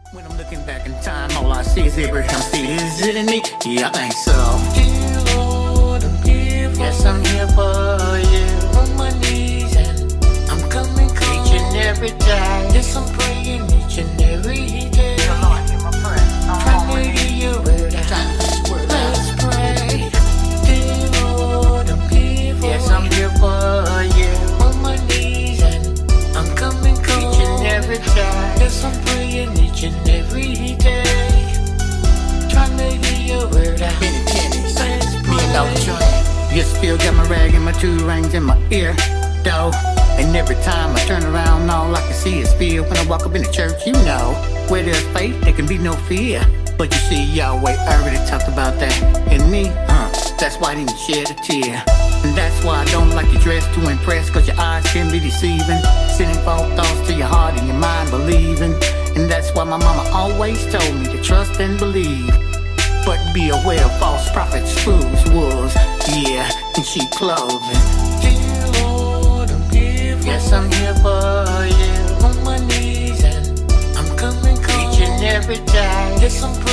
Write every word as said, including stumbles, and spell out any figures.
When I'm looking back in time, all I see is Abraham. See, is it in me? Yeah, I think so. Dear Lord, I'm here for Yes, I'm here for you. on my knees and I'm coming close. Each and every day. Yes, I'm praying each and every day. Dear Lord, hear my prayer. I'm Trying home to with hear you. your word out. Trying to get your word out. Let's pray. Dear Lord, I'm here for Yes, I'm here for you. on my knees and I'm coming close. Each and every day. Yes, I'm praying each and every day. Trying to hear your word out. Penny pennies, Let's million dollar pray. joint. You still got my rag and my two rings in my ear, though. And every time I turn around, all I can see is fear. When I walk up in the church, you know, where there's faith, there can be no fear. But you see, Yahweh already talked about that. And me, huh, that's why I didn't shed a tear. And that's why I don't like your dress to impress, cause your eyes can be deceiving. Sending false thoughts to your heart and your mind believing. And that's why my mama always told me to trust and believe. But be aware of false prophets, fools, wolves, yeah, in sheep clothing. Dear Lord, I'm here for Yes, I'm here for you. on my knees and I'm coming close. Each and every day. Yes, I'm